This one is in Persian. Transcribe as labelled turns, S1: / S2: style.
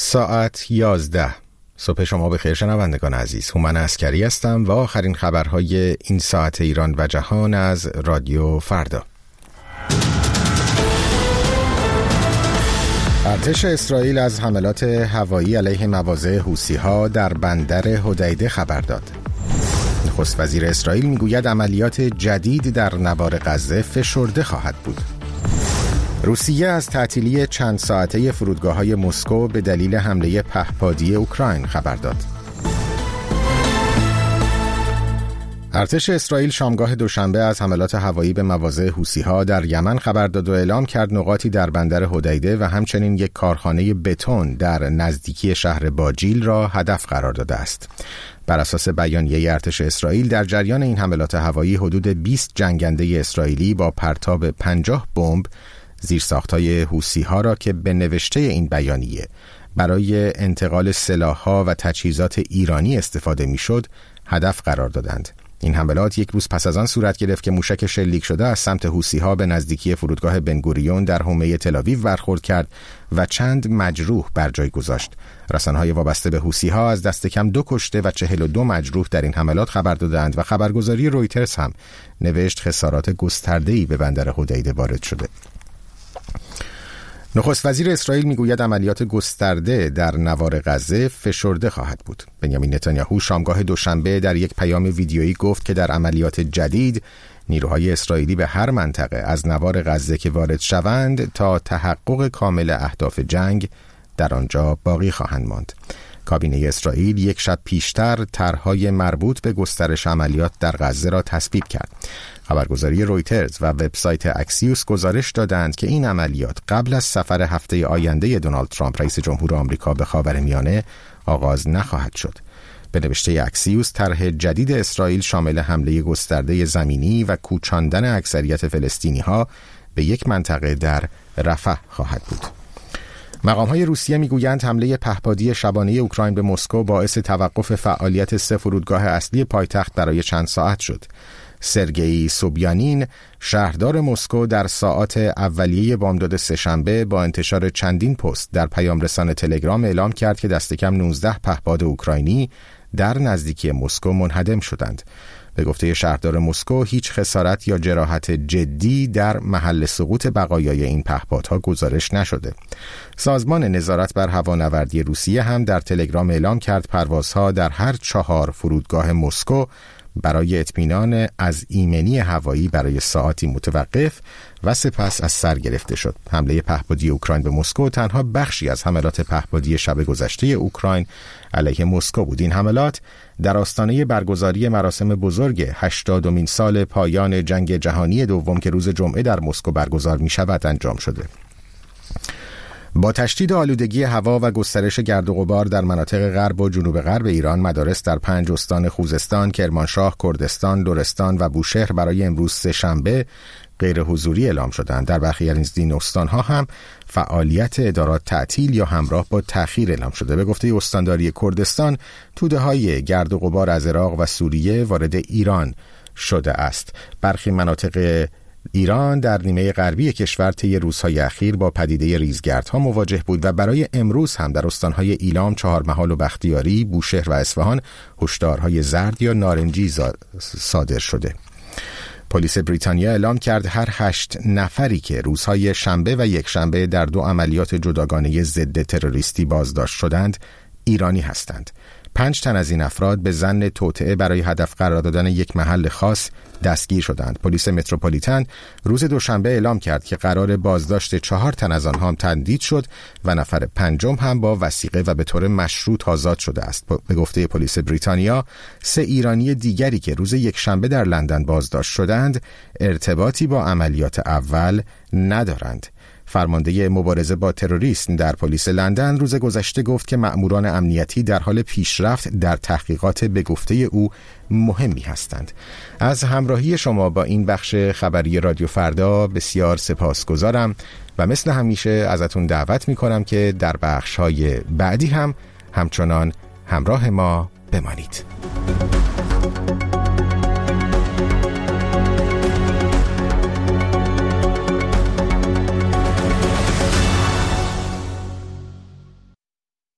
S1: ساعت 11. صبح شما بخیر شنوندگان عزیز. هومن عسکری هستم و آخرین خبرهای این ساعت ایران و جهان از رادیو فردا. ارتش اسرائیل از حملات هوایی علیه مواضع حوثی‌ها در بندر حدیده خبر داد. نخست وزیر اسرائیل میگوید عملیات جدید در نوار غزه فشرده خواهد بود. روسیه از تعطیلی چند ساعته فرودگاه‌های مسکو به دلیل حمله پهپادی اوکراین خبر داد. ارتش اسرائیل شامگاه دوشنبه از حملات هوایی به مواضع حوثی‌ها در یمن خبر داد و اعلام کرد نقاطی در بندر حدیده و همچنین یک کارخانه بتون در نزدیکی شهر باجیل را هدف قرار داده است. بر اساس بیانیه ارتش اسرائیل در جریان این حملات هوایی حدود 20 جنگنده اسرائیلی با پرتاب 50 بمب زیرساخت‌های حوثی‌ها را که به نوشته این بیانیه برای انتقال سلاح‌ها و تجهیزات ایرانی استفاده می‌شد هدف قرار دادند. این حملات یک روز پس از آن صورت گرفت که موشک شلیک شده از سمت حوثی‌ها به نزدیکی فرودگاه بنگوریون در حومه تل‌آویو برخورد کرد و چند مجروح بر جای گذاشت. رسانه‌های وابسته به حوثی‌ها از دست کم 2 کشته و 42 مجروح در این حملات خبر دادند و خبرگزاری رویترز هم نوشت خسارات گسترده‌ای به بندر حدیده وارد شده. نخست وزیر اسرائیل میگوید عملیات گسترده در نوار غزه فشرده خواهد بود. بنیامین نتانیاهو شامگاه دوشنبه در یک پیام ویدیویی گفت که در عملیات جدید نیروهای اسرائیلی به هر منطقه از نوار غزه که وارد شوند تا تحقق کامل اهداف جنگ در آنجا باقی خواهند ماند. کابینه اسرائیل یک شب پیشتر طرح‌های مربوط به گسترش عملیات در غزه را تصویب کرد. خبرگزاری رویترز و وبسایت اکسیوس گزارش دادند که این عملیات قبل از سفر هفته آینده دونالد ترامپ رئیس جمهور آمریکا به خاورمیانه آغاز نخواهد شد. به نوشته اکسیوس طرح جدید اسرائیل شامل حمله گسترده زمینی و کوچاندن اکثریت فلسطینی‌ها به یک منطقه در رفح خواهد بود. مقام‌های روسیه میگویند حمله پهپادی شبانه اوکراین به مسکو باعث توقف فعالیت 3 فرودگاه اصلی پایتخت برای چند ساعت شد. سرگئی سوبیانین شهردار مسکو در ساعات اولیه بامداد سه‌شنبه با انتشار چندین پست در پیام رسان تلگرام اعلام کرد که دست کم 19 پهپاد اوکراینی در نزدیکی مسکو منهدم شدند. به گفته شهردار مسکو هیچ خسارت یا جراحت جدی در محل سقوط بقایای این پهپادها گزارش نشده. سازمان نظارت بر هوانوردی روسیه هم در تلگرام اعلام کرد پروازها در هر 4 فرودگاه مسکو برای اطمینان از ایمنی هوایی برای ساعاتی متوقف و سپس از سر گرفته شد. حمله پهپادی اوکراین به مسکو تنها بخشی از حملات پهپادی شب گذشته اوکراین علیه مسکو بود. این حملات در آستانه برگزاری مراسم بزرگ 80مین سال پایان جنگ جهانی دوم که روز جمعه در مسکو برگزار می شود انجام شده. با تشدید آلودگی هوا و گسترش گرد و غبار در مناطق غرب و جنوب غرب ایران، مدارس در 5 استان خوزستان، کرمانشاه، کردستان، لرستان و بوشهر برای امروز سه‌شنبه غیر حضوری اعلام شدند. در برخی از این استان‌ها هم فعالیت ادارات تعطیل یا همراه با تأخیر اعلام شده. به گفته استانداری کردستان، توده‌های گرد و غبار از عراق و سوریه وارد ایران شده است. برخی مناطق ایران در نیمه غربی کشور طی روزهای اخیر با پدیده ریزگردها مواجه بود و برای امروز هم در استانهای ایلام، چهارمحال و بختیاری، بوشهر و اصفهان هشدارهای زرد یا نارنجی صادر شده. پلیس بریتانیا اعلام کرد هر 8 نفری که روزهای شنبه و یکشنبه در 2 عملیات جداگانه ضد تروریستی بازداشت شدند ایرانی هستند. 5 تن از این افراد به ظن توطئه برای هدف قرار دادن یک محل خاص دستگیر شدند. پلیس متروپولیتن روز دوشنبه اعلام کرد که قرار بازداشت 4 تن از آنها تمدید شد و نفر 5 هم با وثیقه و به طور مشروط آزاد شده است. به گفته پلیس بریتانیا 3 ایرانی دیگری که روز یکشنبه در لندن بازداشت شدند ارتباطی با عملیات اول ندارند. فرمانده مبارزه با تروریسم در پلیس لندن روز گذشته گفت که مأموران امنیتی در حال پیشرفت در تحقیقات به گفته او مهمی هستند. از همراهی شما با این بخش خبری رادیو فردا بسیار سپاسگزارم و مثل همیشه ازتون دعوت می‌کنم که در بخش‌های بعدی هم همچنان همراه ما بمانید.